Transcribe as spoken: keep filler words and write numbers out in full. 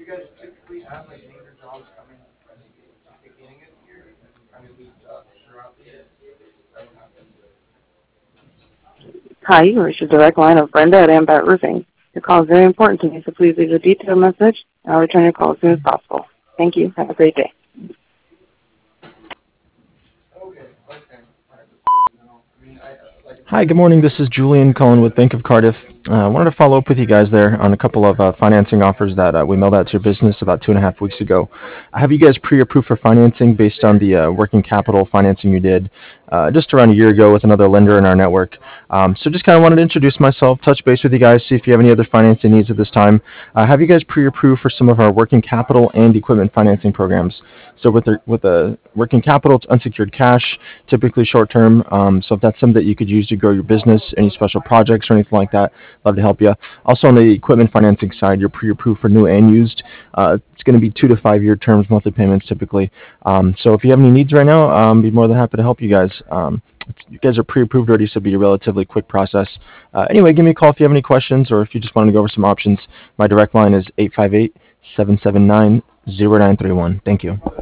Hi, you reached the direct line of Brenda at Ambat Roofing. Your call is very important to me, so please leave a detailed message, and I'll return your call as soon as possible. Thank you. Have a great day. Hi, good morning. This is Julian calling with Bank of Cardiff. I uh, wanted to follow up with you guys there on a couple of uh, financing offers that uh, we mailed out to your business about two and a half weeks ago. I have you guys pre-approved for financing based on the uh, working capital financing you did uh, just around a year ago with another lender in our network. Um, so just kind of wanted to introduce myself, touch base with you guys, see if you have any other financing needs at this time. Uh, have you guys pre-approved for some of our working capital and equipment financing programs. So with a, with a working capital, it's unsecured cash, typically short term. Um, so if that's something that you could use to grow your business, any special projects or anything like that, love to help you. Also on the equipment financing side, you're pre-approved for new and used. Uh, it's going to be two to five year terms, monthly payments typically. Um, so if you have any needs right now, um, be more than happy to help you guys. Um, you guys are pre-approved already, so it'll be a relatively quick process. Uh, anyway, give me a call if you have any questions or if you just want to go over some options. My direct line is eight five eight, seven seven nine, zero nine three one. Thank you.